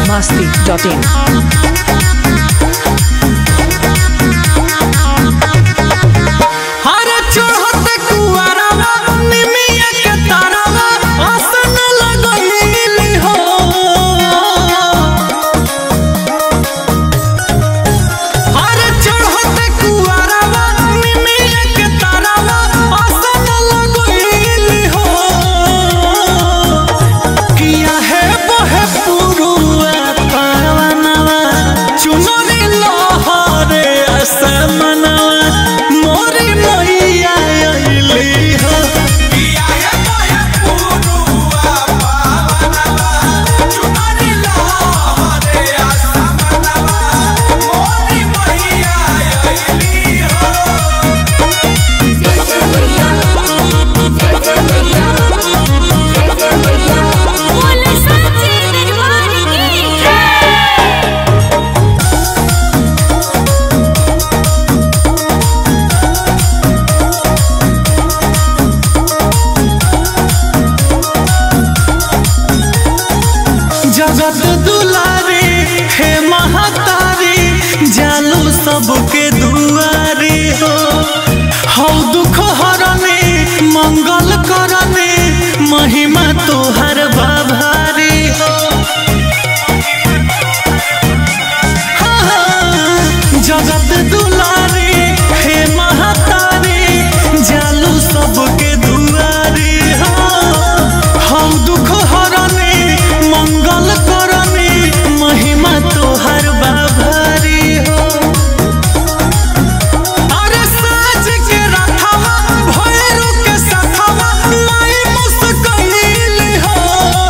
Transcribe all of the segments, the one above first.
biharmasti.in जगत दुलारी हे महतारी जालू सबके दुआरी हो हौ दुख हरने मंगल करने महिमा तोहर बाभारी हो जगत दुलारी हे महतारी जालू सबके दुआरी हो हौ दुख हरने मंगल करने महिमा तोहर बाभारी हो अरे साज के रथवा भैरू के सथवा माई मुस्कैल हो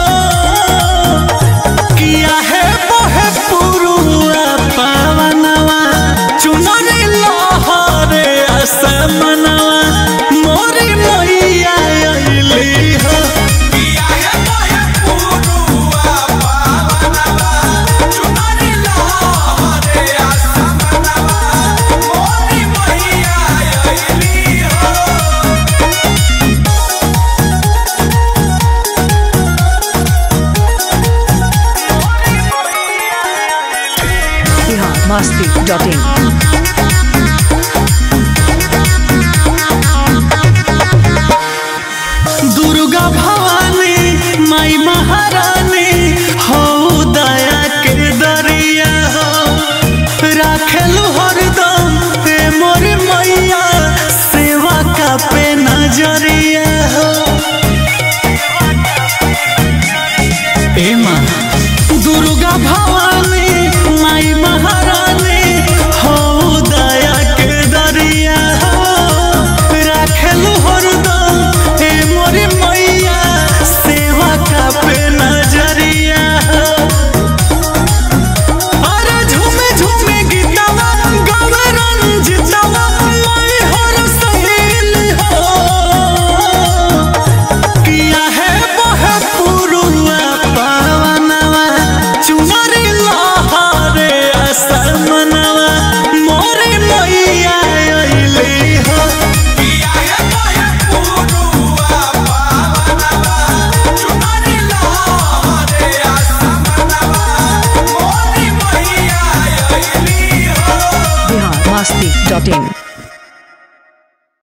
किया है बहे पुरुआ पावनवा चुनरी लहरे असमनवा मोरी मैया अइली हो biharmasti.in दुर्गा भवानी माई महारानी हो दया के दरिया हो राखेलु हरदम हे मोर मैया सेवा का पे नजरिया हो ए माँ दुर्गा भवानी माई महारानी हो दया के दरिया हो राखेलु हरदम हे मोरी मैया सेवा का पे नजरिया हो अरे झूमे झूमे गीतवा गावे रंजितवा माई हर सहेल हो किया है बहे पुरुआ पावनवा चुनरी लहरे असमनवा मोरी मैया अइली हो किया है बहे पुरुआ पावनवा चुनरी लहरे असमनवा मोरी मैया अइली हो biharmasti.in